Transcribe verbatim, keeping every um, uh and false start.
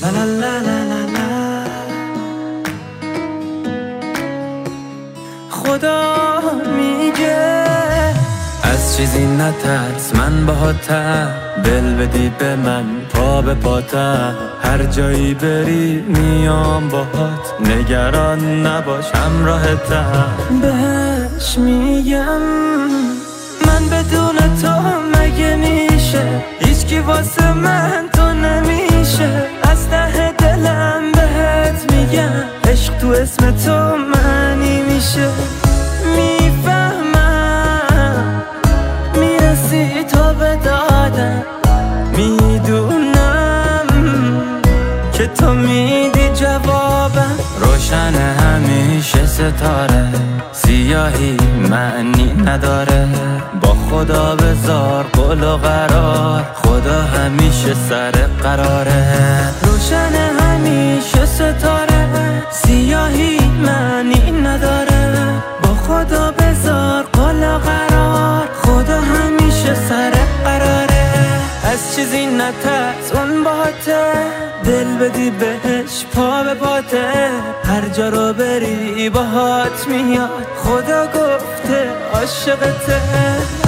لا لا لا لا لا. خدا میگه از چیزی نترس، من باهاتم، دل بدی به من پا به پاتم، هر جایی بری میام باهات، نگران نباش همراهتم. بهش میگم من بدون تو مگه میشه، هیچکی واسه من تو نمیشه، از ته دلم بهت میگم عشق تو اسم تو معنی میشه. میفهمم میرسی تو به دادم، میدونم که تو میدی جوابم. روشن همیشه ستاره، سیاهی معنی نداره، با خدا بذار قول و قرار، خدا همیشه سر قراره. روشن همیشه ستاره، سیاهی معنی نداره، با خدا بذار قول و قرار، خدا همیشه سر قراره. از چیزی نترس، اون باته، دل بدی بهش پا به پاته، هر جا رو بری باهات میاد، خدا گفته عاشقته.